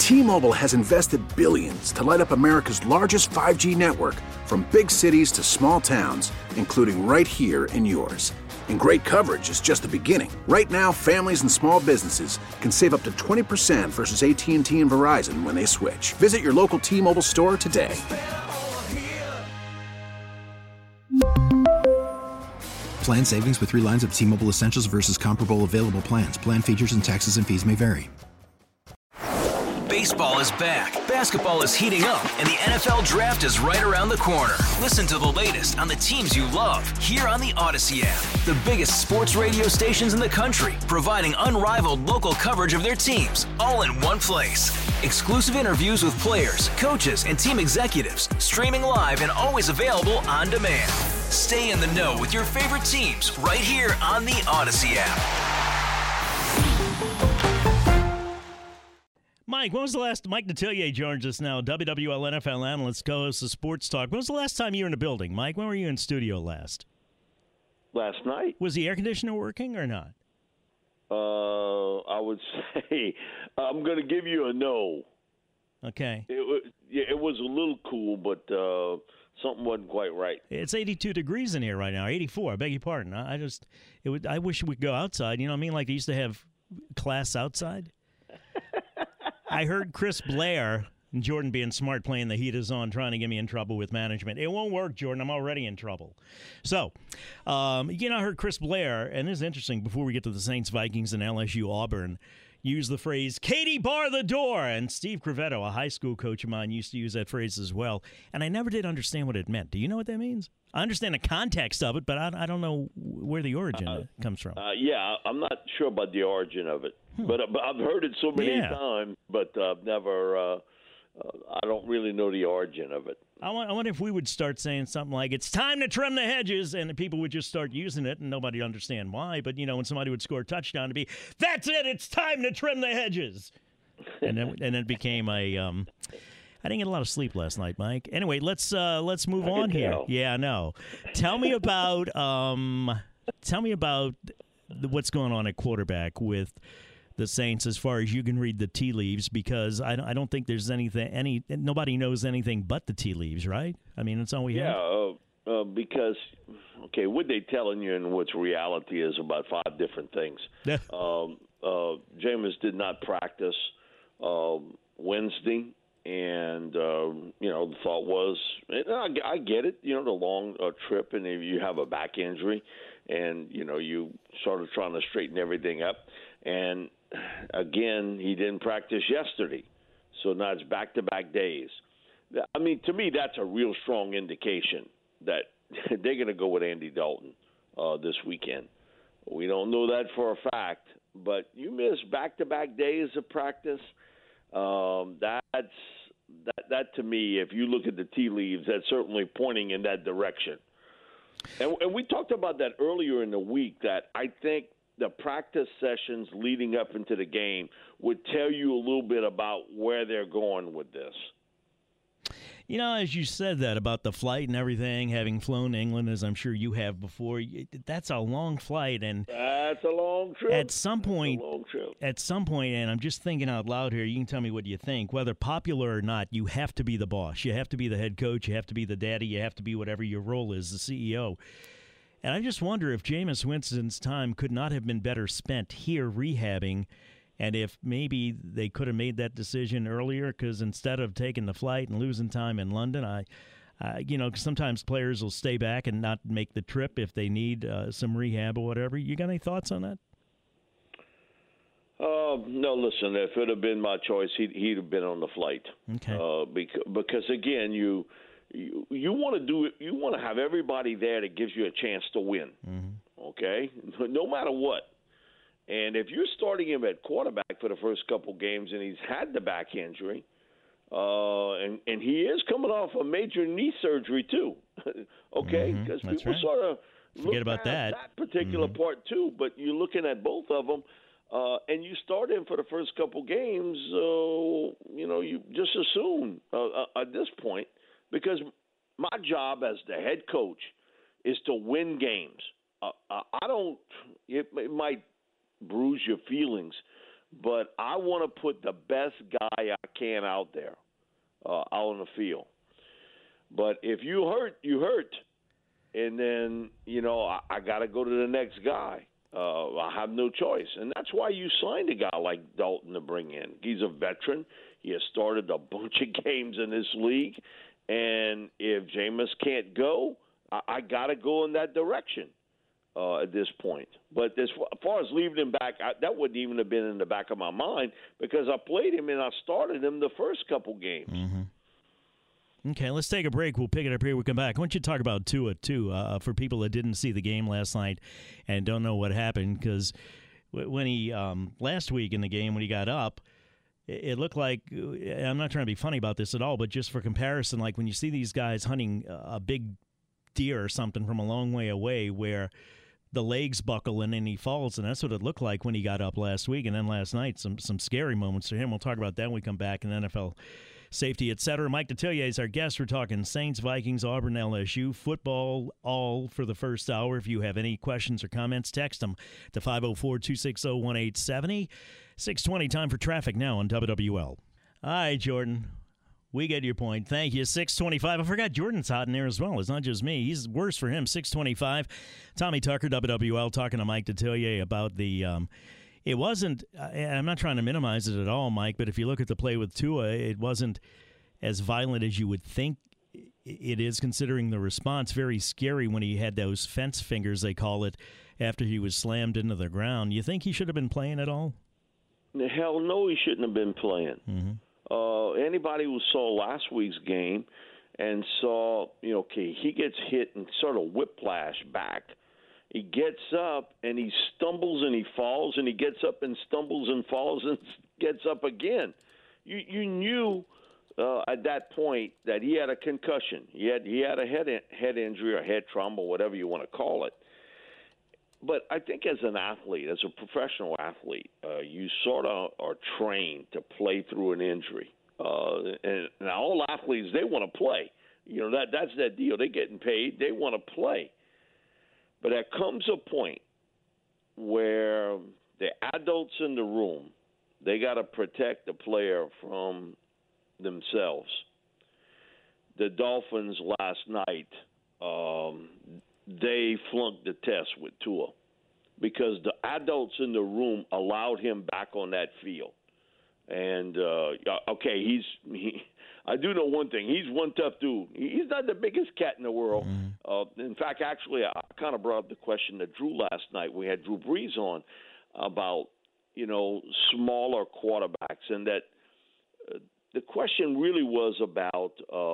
T-Mobile has invested billions to light up America's largest 5G network, from big cities to small towns, including right here in yours. And great coverage is just the beginning. Right now, families and small businesses can save up to 20% versus AT&T and Verizon when they switch. Visit your local T-Mobile store today. Plan savings with 3 lines of T-Mobile Essentials versus comparable available plans. Plan features and taxes and fees may vary. Baseball is back, basketball is heating up, and the NFL Draft is right around the corner. Listen to the latest on the teams you love here on the Odyssey app. The biggest sports radio stations in the country, providing unrivaled local coverage of their teams, all in one place. Exclusive interviews with players, coaches, and team executives, streaming live and always available on demand. Stay in the know with your favorite teams right here on the Odyssey app. Mike, when was the last? Mike Detillier joins us now, WWL NFL analyst, co-host of Sports Talk. When was the last time you were in the building, Mike? When were you in studio last? Last night. Was the air conditioner working or not? I would say I'm going to give you a no. Okay. It was a little cool, but something wasn't quite right. It's 82 degrees in here right now. 84. I beg your pardon. I wish we could go outside. You know what I mean? Like they used to have class outside. I heard Chris Blair and Jordan being smart playing the heat is on, trying to get me in trouble with management. It won't work, Jordan. I'm already in trouble. So, I heard Chris Blair, and this is interesting, before we get to the Saints, Vikings, and LSU Auburn, use the phrase, Katie, bar the door. And Steve Crevetto, a high school coach of mine, used to use that phrase as well. And I never did understand what it meant. Do you know what that means? I understand the context of it, but I don't know where the origin comes from. Yeah, I'm not sure about the origin of it. But I've heard it so many times, but I've never I don't really know the origin of it. I wonder if we would start saying something like, it's time to trim the hedges, and people would just start using it, and nobody would understand why. But, when somebody would score a touchdown, it'd be, that's it, it's time to trim the hedges. And then it became a I didn't get a lot of sleep last night, Mike. Anyway, let's move on here. Yeah, I know. Tell me about what's going on at quarterback with the Saints, as far as you can read the tea leaves, because I don't think there's nobody knows anything but the tea leaves, right? I mean, it's all we have. Yeah, because what they telling you and what's reality is about 5 different things. Jameis did not practice Wednesday, and the thought was, and I get it, the long trip, and if you have a back injury, and you sort of trying to straighten everything up, and again, he didn't practice yesterday, so now it's back-to-back days. I mean, to me, that's a real strong indication that they're going to go with Andy Dalton this weekend. We don't know that for a fact, but you miss back-to-back days of practice. That to me, if you look at the tea leaves, that's certainly pointing in that direction. And we talked about that earlier in the week, that I think the practice sessions leading up into the game would tell you a little bit about where they're going with this. As you said that about the flight and everything, having flown to England, as I'm sure you have before, that's a long flight. And that's a long trip. At some point, and I'm just thinking out loud here, you can tell me what you think, whether popular or not, you have to be the boss. You have to be the head coach. You have to be the daddy. You have to be whatever your role is, the CEO. And I just wonder if Jameis Winston's time could not have been better spent here rehabbing, and if maybe they could have made that decision earlier, because instead of taking the flight and losing time in London, sometimes players will stay back and not make the trip if they need some rehab or whatever. You got any thoughts on that? No, listen, if it had been my choice, he'd have been on the flight. Okay. Because again, you want to do it. You want to have everybody there that gives you a chance to win. Mm-hmm. Okay, no matter what. And if you're starting him at quarterback for the first couple games, and he's had the back injury, and he is coming off a major knee surgery too. Okay, because people sort of forget about that particular part too. But you're looking at both of them. And you start him for the first couple games, you just assume at this point, because my job as the head coach is to win games. It might bruise your feelings, but I want to put the best guy I can out there, out on the field. But if you hurt, you hurt. And then, I got to go to the next guy. I have no choice. And that's why you signed a guy like Dalton to bring in. He's a veteran. He has started a bunch of games in this league. And if Jameis can't go, I got to go in that direction at this point. But as far as leaving him back, that wouldn't even have been in the back of my mind because I played him and I started him the first couple games. Mm-hmm. Okay, let's take a break. We'll pick it up here. We'll come back. I want you to talk about Tua, too, for people that didn't see the game last night and don't know what happened. Because when he, last week in the game, when he got up, it looked like, I'm not trying to be funny about this at all, but just for comparison, like when you see these guys hunting a big deer or something from a long way away where the legs buckle and then he falls, and that's what it looked like when he got up last week. And then last night, some scary moments for him. We'll talk about that when we come back in NFL safety, etc. Mike Detillier is our guest. We're talking Saints, Vikings, Auburn, LSU, football, all for the first hour. If you have any questions or comments, text them to 504-260-1870. 6:20, time for traffic now on WWL. All right, Jordan. We get your point. Thank you. 6:25. I forgot Jordan's hot in there as well. It's not just me. He's worse for him. 6:25. Tommy Tucker, WWL, talking to Mike Detillier about the it wasn't, I'm not trying to minimize it at all, Mike, but if you look at the play with Tua, it wasn't as violent as you would think it is, considering the response. Very scary when he had those fence fingers, they call it, after he was slammed into the ground. You think he should have been playing at all? Hell no, he shouldn't have been playing. Mm-hmm. Anybody who saw last week's game and saw, he gets hit and sort of whiplash back. He gets up and he stumbles and he falls, and he gets up and stumbles and falls and gets up again. You knew at that point that he had a concussion. He had a head injury or head trauma, whatever you want to call it. But I think as an athlete, as a professional athlete, you sort of are trained to play through an injury. And all athletes, they want to play. That's that deal. They're getting paid. They want to play. But there comes a point where the adults in the room, they got to protect the player from themselves. The Dolphins last night, they flunked the test with Tua because the adults in the room allowed him back on that field. And, I do know one thing. He's one tough dude. He's not the biggest cat in the world. Mm-hmm. In fact, actually, I kind of brought up the question to Drew last night. We had Drew Brees on about, smaller quarterbacks, and that the question really was about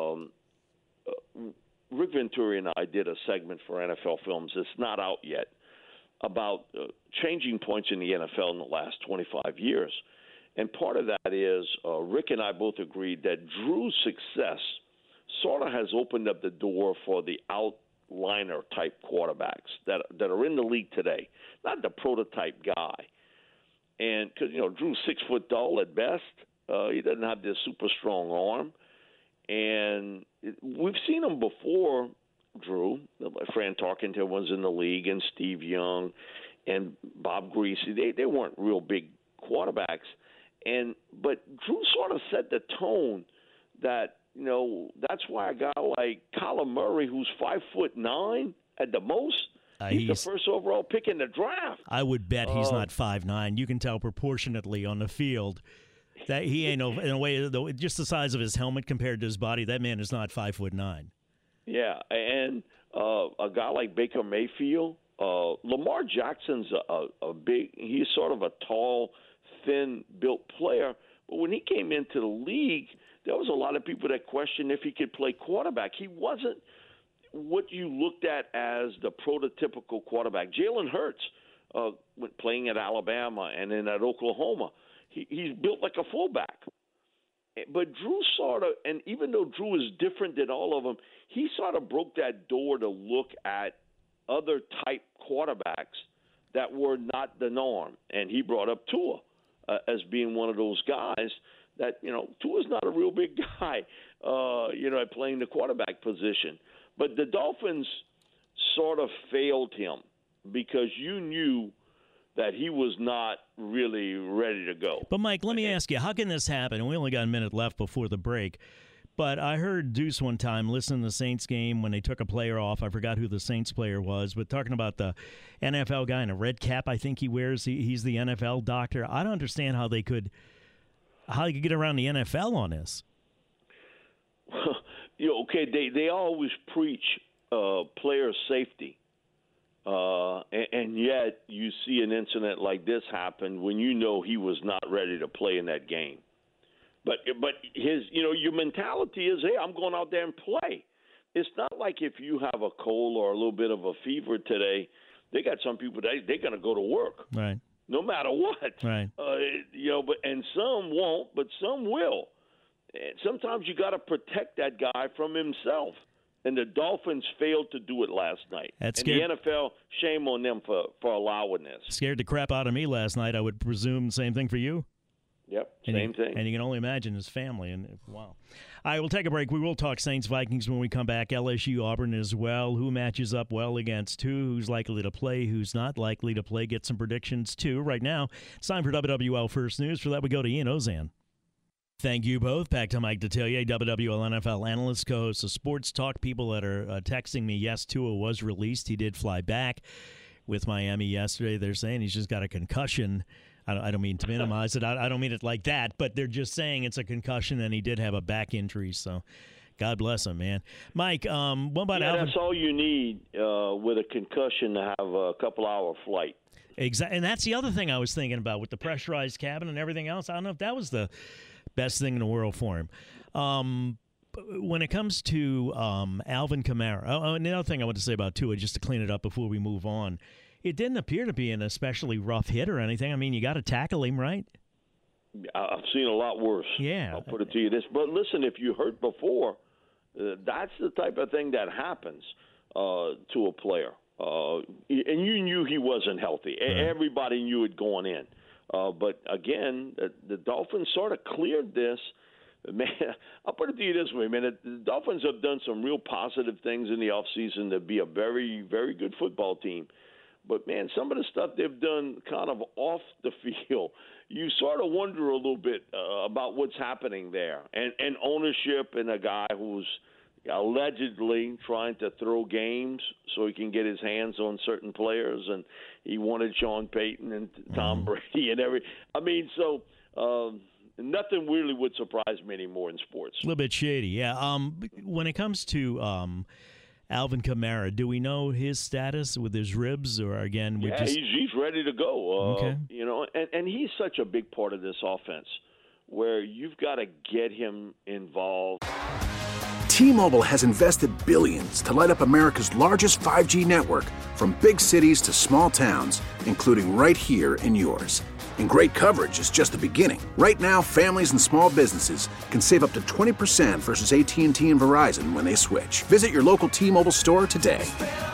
Rick Venturi and I did a segment for NFL Films. It's not out yet, about changing points in the NFL in the last 25 years. And part of that is Rick and I both agreed that Drew's success sort of has opened up the door for the outliner-type quarterbacks that are in the league today, not the prototype guy. And because, Drew's 6 foot tall at best. He doesn't have this super strong arm. And we've seen him before, Drew. Fran Tarkenton was in the league, and Steve Young and Bob Greasy. They weren't real big quarterbacks. But Drew sort of set the tone that, that's why a guy like Kyler Murray, who's 5'9" at the most, he's the first overall pick in the draft. I would bet he's not 5'9". You can tell proportionately on the field that he ain't, in a way, just the size of his helmet compared to his body, that man is not 5'9". Yeah, and a guy like Baker Mayfield, Lamar Jackson's he's sort of a tall, thin-built player. But when he came into the league, there was a lot of people that questioned if he could play quarterback. He wasn't what you looked at as the prototypical quarterback. Jalen Hurts, playing at Alabama and then at Oklahoma, he's built like a fullback. But Drew sort of, and even though Drew is different than all of them, he sort of broke that door to look at other type quarterbacks that were not the norm. And he brought up Tua as being one of those guys that, Tua's not a real big guy, at playing the quarterback position. But the Dolphins sort of failed him because you knew that he was not really ready to go. But, Mike, let me ask you, how can this happen? And we only got a minute left before the break. But I heard Deuce one time listening to the Saints game when they took a player off. I forgot who the Saints player was, but talking about the NFL guy in a red cap I think he wears. He's the NFL doctor. I don't understand how they could get around the NFL on this. Okay, they always preach player safety. And yet you see an incident like this happen when you know he was not ready to play in that game. But his, your mentality is, hey, I'm going out there and play. It's not like if you have a cold or a little bit of a fever today, they got some people they're going to go to work, right? No matter what, right? And some won't, but some will. And sometimes you got to protect that guy from himself. And the Dolphins failed to do it last night. And the NFL, shame on them for allowing this. Scared the crap out of me last night. I would presume same thing for you. Yep, same thing. And you can only imagine his family. And wow. All right, we'll take a break. We will talk Saints-Vikings when we come back. LSU-Auburn as well. Who matches up well against who? Who's likely to play? Who's not likely to play? Get some predictions, too. Right now, it's time for WWL First News. For that, we go to Ian Ozan. Thank you both. Back to Mike Detillier, WWL NFL analyst, co-host of Sports Talk. People that are texting me, yes, Tua was released. He did fly back with Miami yesterday. They're saying he's just got a concussion. I don't mean to minimize it. I don't mean it like that, but they're just saying it's a concussion, and he did have a back injury. So, God bless him, man. Mike, what about Alvin? That's all you need with a concussion to have a couple-hour flight. Exactly, and that's the other thing I was thinking about with the pressurized cabin and everything else. I don't know if that was the best thing in the world for him. When it comes to Alvin Kamara, and the other thing I want to say about Tua, just to clean it up before we move on, it didn't appear to be an especially rough hit or anything. I mean, you got to tackle him, right? I've seen a lot worse. Yeah. I'll put it to you this. But listen, if you hurt before, that's the type of thing that happens to a player. And you knew he wasn't healthy. Right. Everybody knew it going in. But, again, the Dolphins sort of cleared this. Man, I'll put it to you this way, man. The Dolphins have done some real positive things in the offseason to be a very, very good football team. But, man, some of the stuff they've done kind of off the field, you sort of wonder a little bit about what's happening there. And ownership and a guy who's allegedly trying to throw games so he can get his hands on certain players. And he wanted Sean Payton and Tom Brady and nothing really would surprise me anymore in sports. A little bit shady, yeah. When it comes to Alvin Kamara, do we know his status with his ribs, or again, he's ready to go. Okay. And he's such a big part of this offense, where you've got to get him involved. T-Mobile has invested billions to light up America's largest 5G network, from big cities to small towns, including right here in yours. And great coverage is just the beginning. Right now, families and small businesses can save up to 20% versus AT&T and Verizon when they switch. Visit your local T-Mobile store today.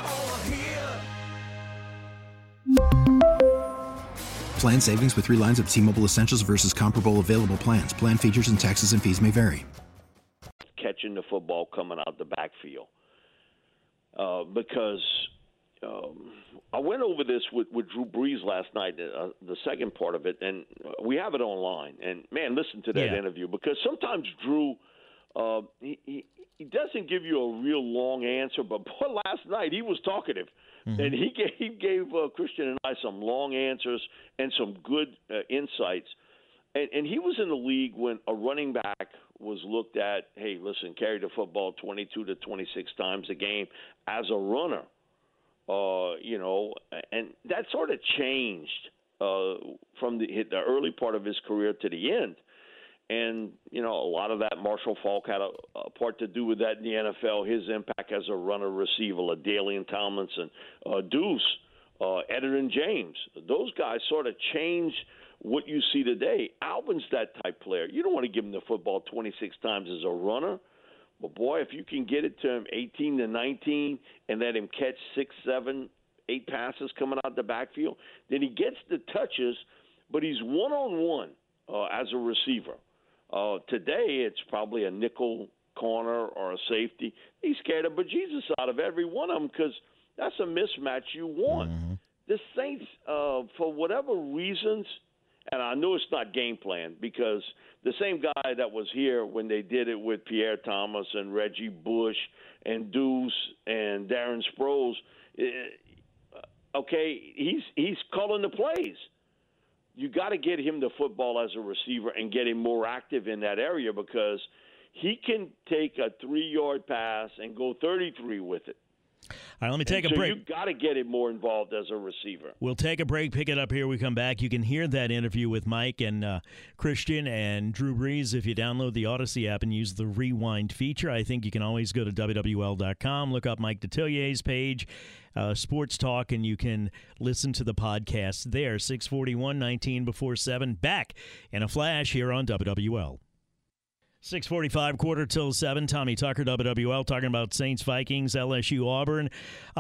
Plan savings with 3 lines of T-Mobile Essentials versus comparable available plans. Plan features and taxes and fees may vary. Catching the football coming out the backfield. Because I went over this with Drew Brees last night, the second part of it, and we have it online. And, man, listen to that interview, because sometimes Drew, he doesn't give you a real long answer, but boy, last night he was talkative. Mm-hmm. And he gave Christian and I some long answers and some good insights. And he was in the league when a running back was looked at, hey, listen, carry the football 22 to 26 times a game as a runner. And that sort of changed from the early part of his career to the end. And, a lot of that, Marshall Faulk had a part to do with that in the NFL, his impact as a runner receiver, Dalian Tomlinson, Deuce, Edgerrin James. Those guys sort of changed what you see today. Alvin's that type player. You don't want to give him the football 26 times as a runner. But, boy, if you can get it to him 18 to 19 and let him catch 6, 7, 8 passes coming out the backfield, then he gets the touches, but he's one-on-one as a receiver. Today it's probably a nickel corner or a safety. He's scared the bejesus out of every one of them because that's a mismatch you want. Mm-hmm. the Saints, for whatever reasons, and I know it's not game plan because the same guy that was here when they did it with Pierre Thomas and Reggie Bush and Deuce and Darren Sproles, okay, he's calling the plays. You got to get him the football as a receiver and get him more active in that area because he can take a 3-yard pass and go 33 with it. All right, let me take a break. You've got to get him more involved as a receiver. We'll take a break, pick it up here. We come back. You can hear that interview with Mike and Christian and Drew Brees if you download the Odyssey app and use the rewind feature. I think you can always go to WWL.com, look up Mike Detillier's page, Sports Talk, and you can listen to the podcast there. 6:41, 19 before 7. Back in a flash here on WWL. 6:45, quarter till 7. Tommy Tucker, WWL, talking about Saints, Vikings, LSU, Auburn.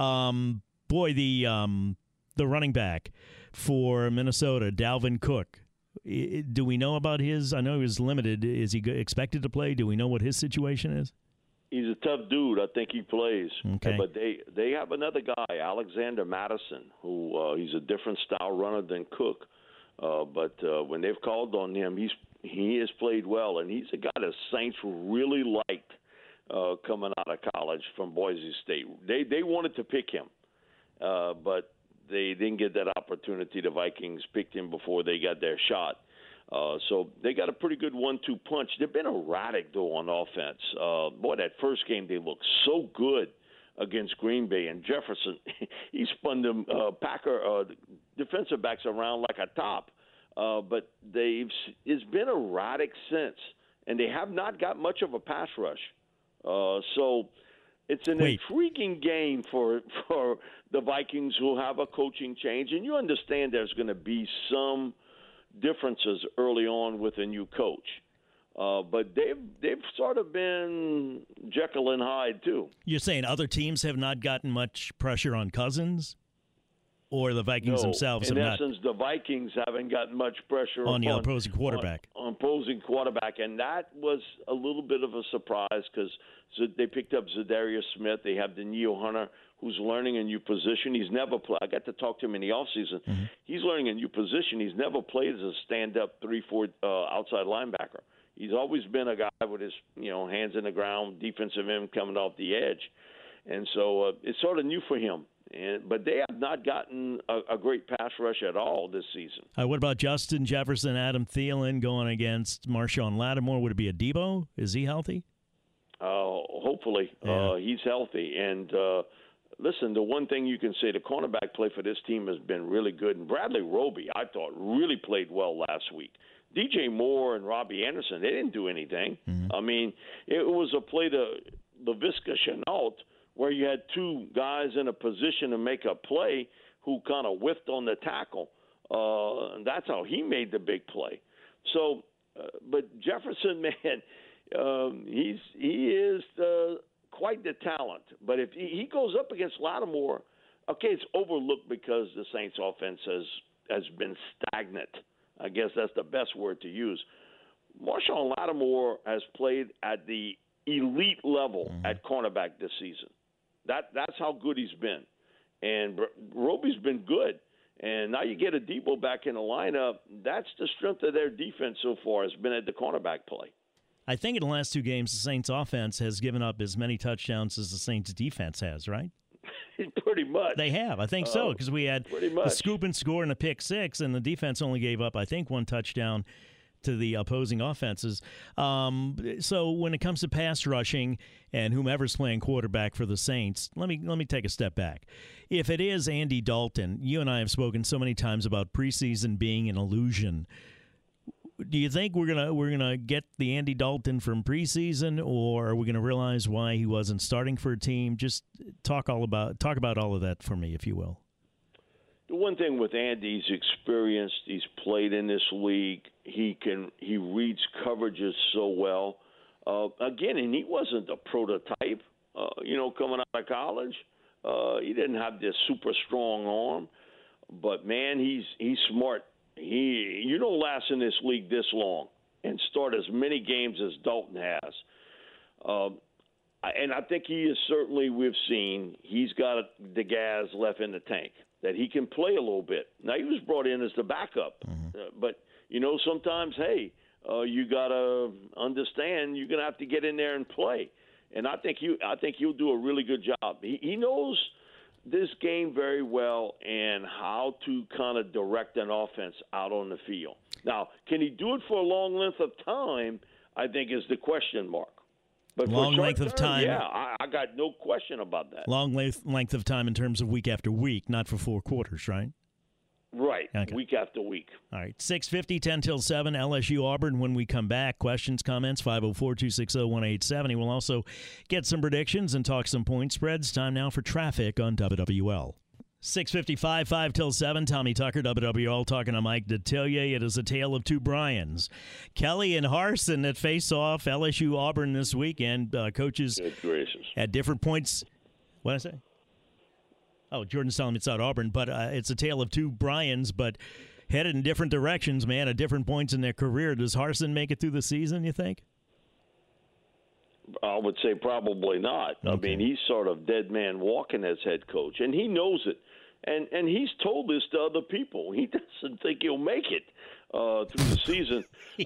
The running back for Minnesota, Dalvin Cook. Do we know about his? I know he was limited. Is he expected to play? Do we know what his situation is? He's a tough dude. I think he plays. Okay. But they have another guy, Alexander Madison, who he's a different style runner than Cook. But when they've called on him, he has played well, and he's a guy the Saints really liked coming out of college from Boise State. They wanted to pick him, but they didn't get that opportunity. The Vikings picked him before they got their shot. So they got a pretty good 1-2 punch. They've been erratic, though, on offense. That first game they looked so good against Green Bay. And Jefferson, he spun them Packer defensive backs around like a top. But it's been erratic since, and they have not got much of a pass rush. So it's an intriguing game for the Vikings who have a coaching change. And you understand there's going to be some differences early on with a new coach. But they've sort of been Jekyll and Hyde, too. You're saying other teams have not gotten much pressure on Cousins? Or the Vikings themselves have not? In essence, the Vikings haven't gotten much pressure on the opposing quarterback. On opposing quarterback, and that was a little bit of a surprise because they picked up Zadarius Smith. They have Danielle Hunter, who's learning a new position. He's never played. I got to talk to him in the offseason. Mm-hmm. He's learning a new position. He's never played as a stand-up 3-4 outside linebacker. He's always been a guy with his hands in the ground, defensive end coming off the edge, and so it's sort of new for him. But they have not gotten a great pass rush at all this season. What about Justin Jefferson, Adam Thielen going against Marshawn Lattimore? Would it be a Debo? Is he healthy? Hopefully. Yeah. He's healthy. And, listen, the one thing you can say, the cornerback play for this team has been really good. And Bradley Roby, I thought, really played well last week. DJ Moore and Robbie Anderson, they didn't do anything. Mm-hmm. I mean, it was a play to Laviska Shenault, where you had two guys in a position to make a play who kind of whiffed on the tackle. And that's how he made the big play. So, but Jefferson, man, he is quite the talent. But if he goes up against Lattimore, okay, it's overlooked because the Saints' offense has been stagnant. I guess that's the best word to use. Marshawn Lattimore has played at the elite level at cornerback this season. That's how good he's been. And Roby's been good. And now you get a Debo back in the lineup. That's the strength of their defense so far, has been at the cornerback play. I think in the last two games, the Saints offense has given up as many touchdowns as the Saints defense has, right? Pretty much. They have. I think so, because we had the scoop and score and a pick six, and the defense only gave up, I think, one touchdown to the opposing offenses. So when it comes to pass rushing and whomever's playing quarterback for the Saints, let me take a step back. If it is Andy Dalton, you and I have spoken so many times about preseason being an illusion. Do you think we're gonna get the Andy Dalton from preseason, or are we gonna realize why he wasn't starting for a team? Just talk about all of that for me, if you will. The one thing with Andy, he's experienced. He's played in this league. He reads coverages so well. Again, and he wasn't a prototype. Coming out of college, he didn't have this super strong arm. But man, he's smart. You don't last in this league this long and start as many games as Dalton has. And I think he is certainly, we've seen, he's got the gas left in the tank. that he can play a little bit. Now, he was brought in as the backup, but, sometimes, hey, you got to understand you're going to have to get in there and play. And I think he'll do a really good job. He knows this game very well and how to kind of direct an offense out on the field. Now, can he do it for a long length of time, I think is the question mark. But long length of time. Yeah, I got no question about that. Long length of time in terms of week after week, not for 4 quarters, right? Right, okay. Week after week. All right, 6:50, 10 till 7, LSU Auburn. When we come back, questions, comments, 504-260-1870. We'll also get some predictions and talk some point spreads. Time now for traffic on WWL. 6:55, 5 till 7. Tommy Tucker, WWL, talking to Mike Detillier. It is a tale of two Bryans. Kelly and Harsin that face off LSU Auburn this weekend. Coaches at different points. What did I say? Oh, Jordan's telling me it's not Auburn, but it's a tale of two Bryans, but headed in different directions, man, at different points in their career. Does Harsin make it through the season, you think? I would say probably not. Okay. I mean, he's sort of dead man walking as head coach, and he knows it. And he's told this to other people. He doesn't think he'll make it through the season.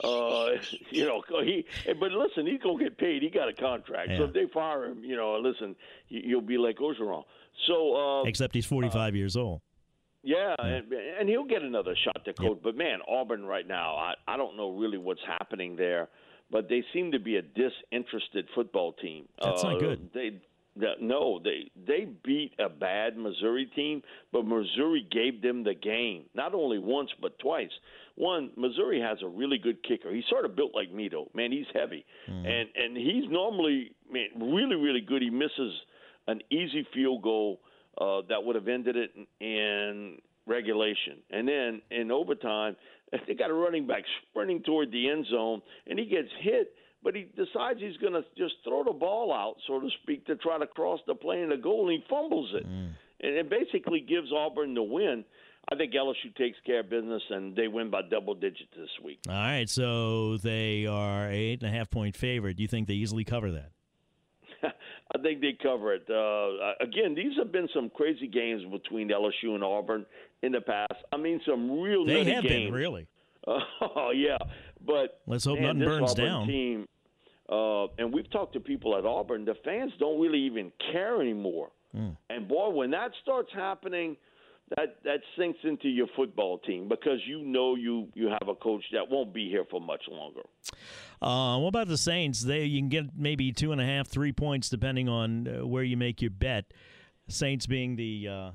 But listen, he's going to get paid. He got a contract. Yeah. So if they fire him, listen, he'll be like Orgeron. So, except he's 45 years old. Yeah, and he'll get another shot to coach. Yep. But, man, Auburn right now, I don't know really what's happening there, but they seem to be a disinterested football team. That's not good. They beat a bad Missouri team, but Missouri gave them the game, not only once but twice. One, Missouri has a really good kicker. He's sort of built like me, though. Man, he's heavy. And he's normally really, really good. He misses an easy field goal that would have ended it in regulation. And then in overtime, they got a running back sprinting toward the end zone, and he gets hit, but he decides he's going to just throw the ball out, so to speak, to try to cross the plane and the goal, and he fumbles it. And it basically gives Auburn the win. I think LSU takes care of business, and they win by double digits this week. All right, so they are 8.5-point favorite. Do you think they easily cover that? I think they cover it. Again, these have been some crazy games between LSU and Auburn in the past. I mean, some real they have games. Been, really. Oh, yeah. But let's hope nothing burns Auburn down. Team, and we've talked to people at Auburn, the fans don't really even care anymore. And, boy, when that starts happening, that sinks into your football team because you have a coach that won't be here for much longer. What about the Saints? You can get maybe 2.5, 3 points depending on where you make your bet. Saints being the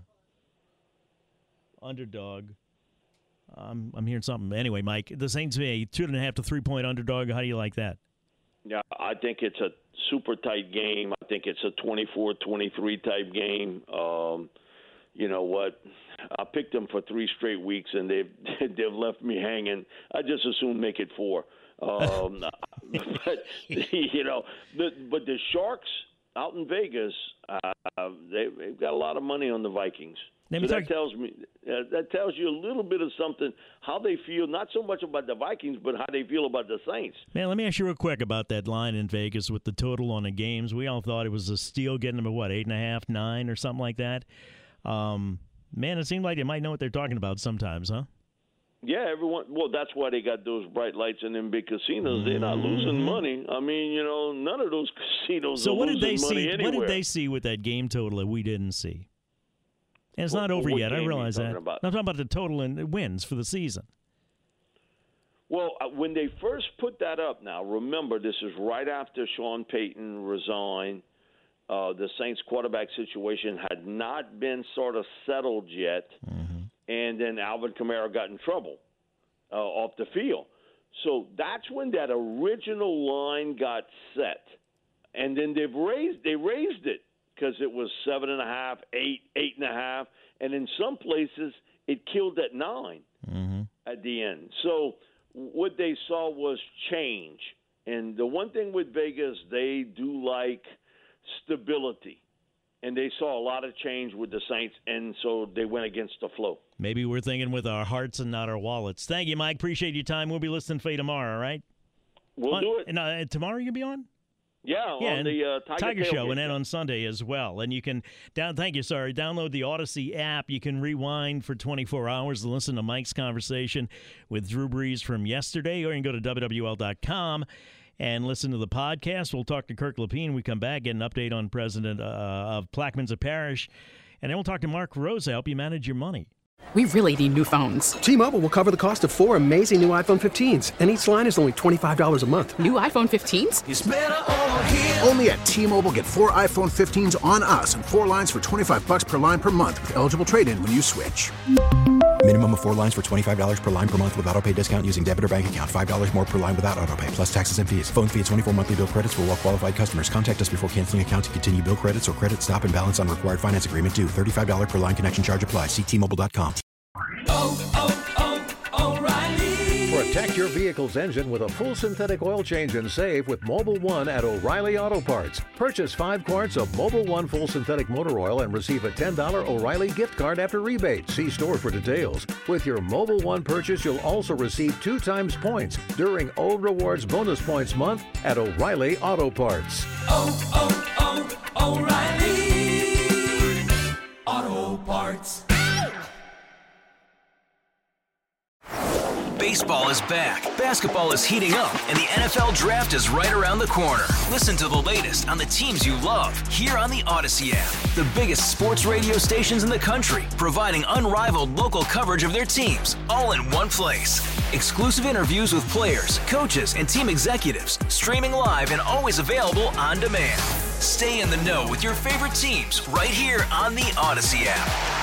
underdog. I'm hearing something. Anyway, Mike, the Saints be a 2.5 to 3 point underdog. How do you like that? Yeah, I think it's a super tight game. I think it's a 24-23 type game. You know what? I picked them for 3 straight weeks, and they've left me hanging. I just assume make it 4. But the Sharks out in Vegas, they've got a lot of money on the Vikings. So that tells you a little bit of something, how they feel, not so much about the Vikings, but how they feel about the Saints. Man, let me ask you real quick about that line in Vegas with the total on the games. We all thought it was a steal getting them at, 8.5, 9 or something like that. Man, it seemed like they might know what they're talking about sometimes, huh? Yeah, everyone. Well, that's why they got those bright lights in them big casinos. They're not losing money. I mean, none of those casinos are losing money anywhere. What did they see with that game total that we didn't see? And it's not over yet. I realize that. I'm talking about the total and wins for the season. Well, when they first put that up, now remember this is right after Sean Payton resigned. The Saints quarterback situation had not been sort of settled yet. And then Alvin Kamara got in trouble off the field. So that's when that original line got set. And then they raised it because it was 7.5, 8, 8.5. And in some places it killed at 9 at the end. So what they saw was change. And the one thing with Vegas, they do like stability. And they saw a lot of change with the Saints, and so they went against the flow. Maybe we're thinking with our hearts and not our wallets. Thank you, Mike. Appreciate your time. We'll be listening for you tomorrow, all right? We'll do it. And tomorrow you'll be on? On the Tiger Show, and then on Sunday as well. And you can download the Odyssey app. You can rewind for 24 hours and listen to Mike's conversation with Drew Brees from yesterday, or you can go to WWL.com and listen to the podcast. We'll talk to Kirk Lepine. We come back, get an update on President of Plaquemines Parish, and then we'll talk to Mark Rosa, help you manage your money. We really need new phones. T-Mobile will cover the cost of 4 amazing new iPhone 15s, and each line is only $25 a month. New iPhone 15s? It's better over here. Only at T-Mobile, get 4 iPhone 15s on us and 4 lines for $25 per line per month with eligible trade-in when you switch. Minimum of 4 lines for $25 per line per month with autopay discount using debit or bank account. $5 more per line without autopay, plus taxes and fees. Phone fee at 24 monthly bill credits for well-qualified customers. Contact us before canceling account to continue bill credits or credit stop and balance on required finance agreement due. $35 per line connection charge applies. See T-Mobile.com. O'Reilly. Protect your vehicle's engine with a full synthetic oil change and save with Mobil 1 at O'Reilly Auto Parts. Purchase 5 quarts of Mobil 1 full synthetic motor oil and receive a $10 O'Reilly gift card after rebate. See store for details. With your Mobil 1 purchase, you'll also receive 2 times points during O Rewards Bonus Points Month at O'Reilly Auto Parts. O'Reilly Auto Parts. Baseball is back, basketball is heating up, and the NFL Draft is right around the corner. Listen to the latest on the teams you love here on the Odyssey app. The biggest sports radio stations in the country, providing unrivaled local coverage of their teams, all in one place. Exclusive interviews with players, coaches, and team executives, streaming live and always available on demand. Stay in the know with your favorite teams right here on the Odyssey app.